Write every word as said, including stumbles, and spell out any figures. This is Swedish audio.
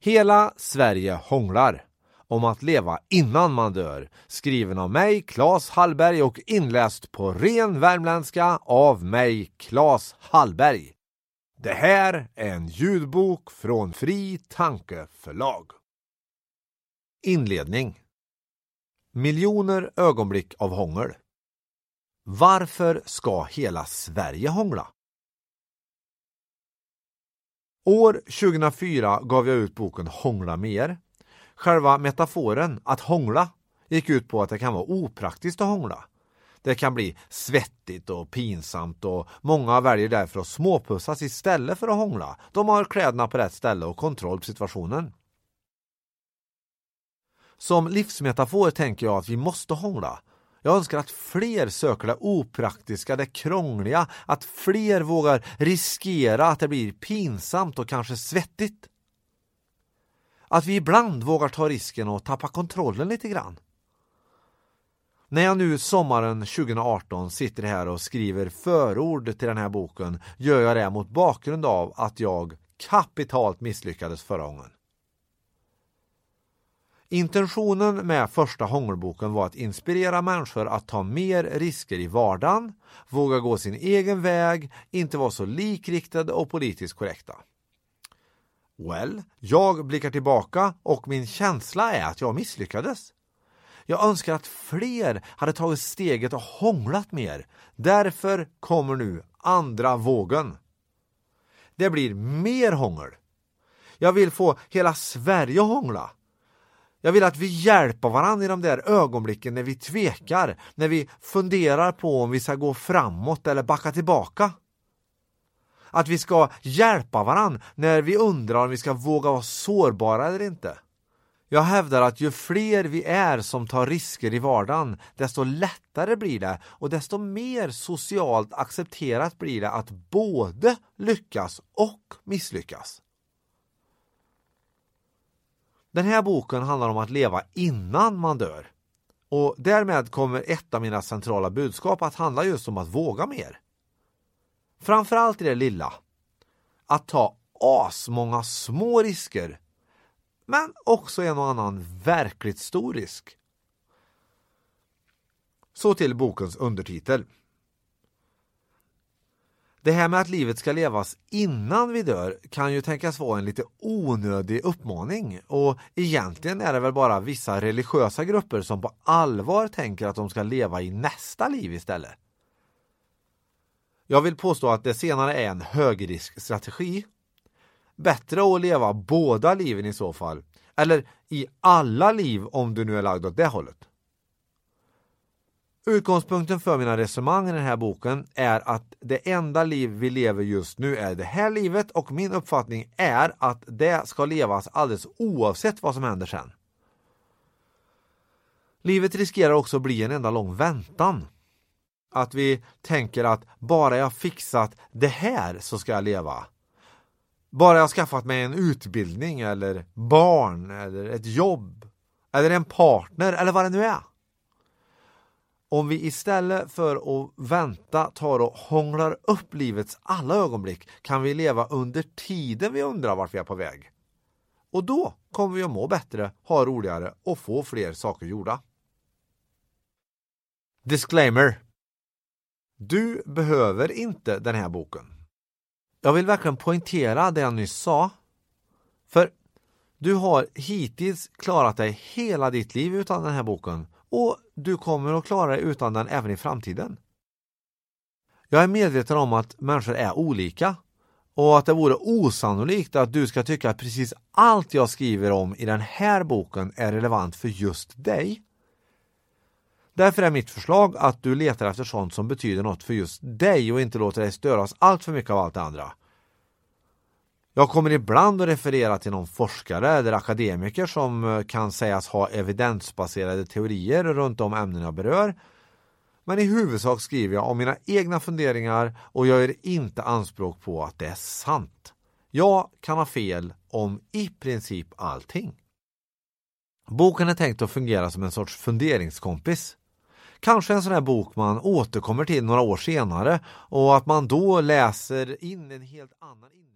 Hela Sverige hånglar om att leva innan man dör. Skriven av mig, Claes Hallberg, och inläst på ren värmländska av mig, Claes Hallberg. Det här är en ljudbok från Fri Tankeförlag. Inledning. Miljoner ögonblick av hångel. Varför ska hela Sverige hångla? År tjugohundrafyra gav jag ut boken Hångla mer. Själva metaforen att hångla gick ut på att det kan vara opraktiskt att hångla. Det kan bli svettigt och pinsamt och många väljer därför att småpussas istället för att hångla. De har kläderna på rätt ställe och kontroll på situationen. Som livsmetafor tänker jag att vi måste hångla. Jag önskar att fler söker det opraktiska, det krångliga, att fler vågar riskera att det blir pinsamt och kanske svettigt. Att vi ibland vågar ta risken och tappa kontrollen lite grann. När jag nu sommaren tjugoarton sitter här och skriver förord till den här boken gör jag det mot bakgrund av att jag kapitalt misslyckades förra gången. Intentionen med första hångelboken var att inspirera människor att ta mer risker i vardagen, våga gå sin egen väg, inte vara så likriktade och politiskt korrekta. Well, jag blickar tillbaka och min känsla är att jag misslyckades. Jag önskar att fler hade tagit steget och hånglat mer. Därför kommer nu andra vågen. Det blir mer hångel. Jag vill få hela Sverige att hångla. Jag vill att vi hjälper varandra i de där ögonblicken när vi tvekar, när vi funderar på om vi ska gå framåt eller backa tillbaka. Att vi ska hjälpa varandra när vi undrar om vi ska våga vara sårbara eller inte. Jag hävdar att ju fler vi är som tar risker i vardagen, desto lättare blir det och desto mer socialt accepterat blir det att både lyckas och misslyckas. Den här boken handlar om att leva innan man dör. Och därmed kommer ett av mina centrala budskap att handla just om att våga mer. Framförallt i det lilla. Att ta asmånga små risker. Men också en och annan verkligt stor risk. Så till bokens undertitel. Det här med att livet ska levas innan vi dör kan ju tänkas vara en lite onödig uppmaning. Och egentligen är det väl bara vissa religiösa grupper som på allvar tänker att de ska leva i nästa liv istället. Jag vill påstå att det senare är en högriskstrategi. Bättre att leva båda liven i så fall. Eller i alla liv om du nu är lagd åt det hållet. Utgångspunkten för mina resonemang i den här boken är att det enda liv vi lever just nu är det här livet och min uppfattning är att det ska levas alldeles oavsett vad som händer sen. Livet riskerar också att bli en enda lång väntan. Att vi tänker att bara jag fixat det här så ska jag leva. Bara jag skaffat mig en utbildning eller barn eller ett jobb eller en partner eller vad det nu är. Om vi istället för att vänta tar och hånglar upp livets alla ögonblick kan vi leva under tiden vi undrar vart vi är på väg. Och då kommer vi att må bättre, ha roligare och få fler saker gjorda. Disclaimer. Du behöver inte den här boken. Jag vill verkligen poängtera det jag nyss sa. För du har hittills klarat dig hela ditt liv utan den här boken. Och du kommer att klara dig utan den även i framtiden. Jag är medveten om att människor är olika. Och att det vore osannolikt att du ska tycka att precis allt jag skriver om i den här boken är relevant för just dig. Därför är mitt förslag att du letar efter sånt som betyder något för just dig och inte låter dig störas allt för mycket av allt det andra. Jag kommer ibland att referera till någon forskare eller akademiker som kan sägas ha evidensbaserade teorier runt de ämnen jag berör. Men i huvudsak skriver jag om mina egna funderingar och jag gör inte anspråk på att det är sant. Jag kan ha fel om i princip allting. Boken är tänkt att fungera som en sorts funderingskompis. Kanske en sån här bok man återkommer till några år senare och att man då läser in en helt annan